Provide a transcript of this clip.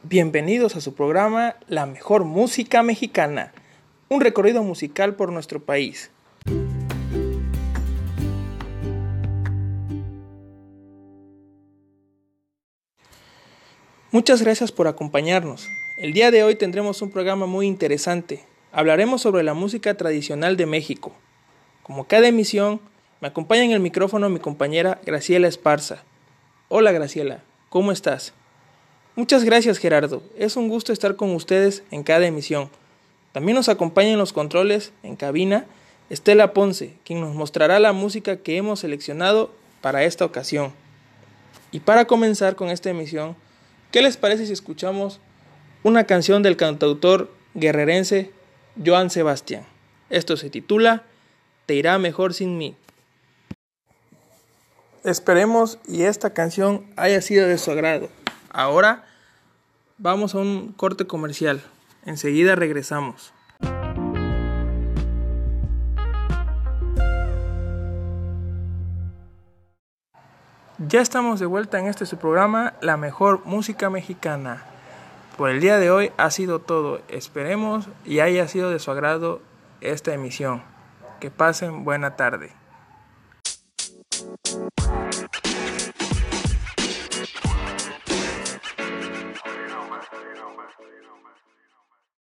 Bienvenidos a su programa La Mejor Música Mexicana, un recorrido musical por nuestro país. Muchas gracias por acompañarnos. El día de hoy tendremos un programa muy interesante. Hablaremos sobre la música tradicional de México. Como cada emisión, me acompaña en el micrófono mi compañera Graciela Esparza. Hola Graciela, ¿cómo estás? Muchas gracias Gerardo, es un gusto estar con ustedes en cada emisión. También nos acompaña en los controles, en cabina, Estela Ponce, quien nos mostrará la música que hemos seleccionado para esta ocasión. Y para comenzar con esta emisión, ¿qué les parece si escuchamos una canción del cantautor guerrerense Joan Sebastián? Esto se titula Te irá mejor sin mí. Esperemos y esta canción haya sido de su agrado. Ahora vamos a un corte comercial. Enseguida regresamos. Ya estamos de vuelta en su programa La Mejor Música Mexicana. Por el día de hoy ha sido todo. Esperemos y haya sido de su agrado esta emisión. Que pasen buena tarde.